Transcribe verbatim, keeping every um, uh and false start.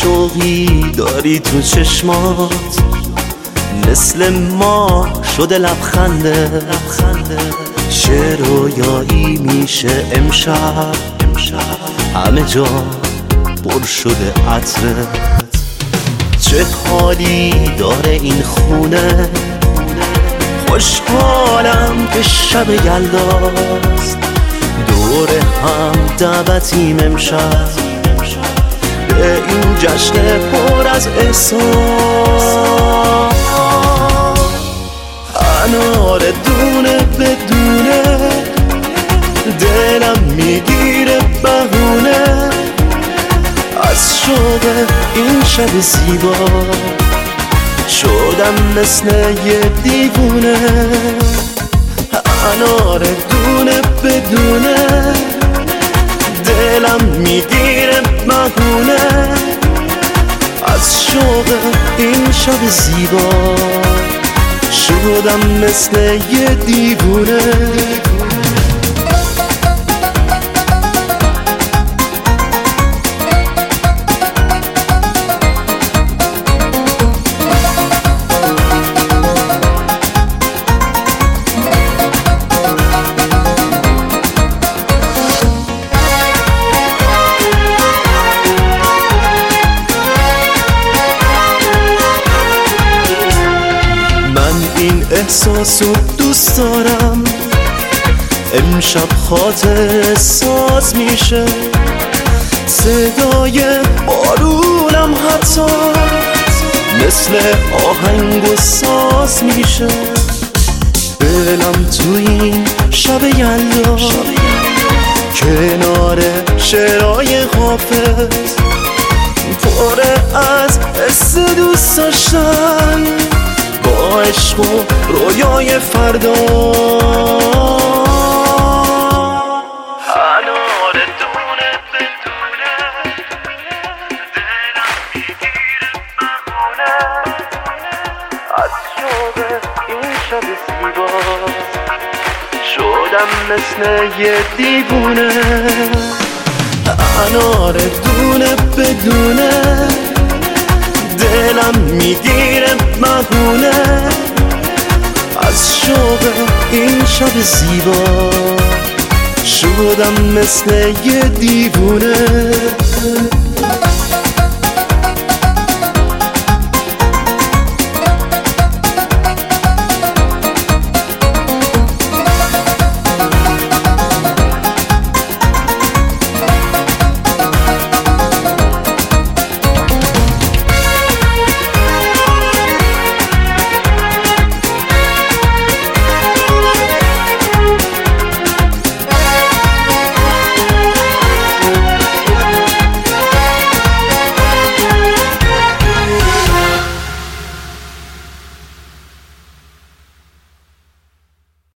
شوقی داری تو چشمات، مثل ما شده لبخنده. چه رویایی میشه امشب، همه جا پر شده عطرت. چه حالی داره این خونه، خوشحالم که شب یلداست. دور هم دعوتیم امشب به این جشن پر از احساس. انار دونه بدونه دلم میگیره بهونه، از شوق این شب زیبا شدم مثل یه دیوونه. انار دونه بدونه دلم میگیره مهونه، از شوق این شب زیبا شدم مثل یه دیوونه. این احساسو دوست دارم، امشب خاطر ساز میشه. صدای بارونم حتی مثل آهنگ و ساز میشه. دلم تو این شب یلدا کنار شعرهای حافظ پر از حس دوست داشتن با عشق و رویای فردا. انار دونه بدونه دلم میگیره بهونه، از شوق این شب زیبا شدم مثل یه دیوونه. انار دونه بدونه دلم میگیره مهونه، از شوق این شب زیبا شدم مثل یه دیوونه.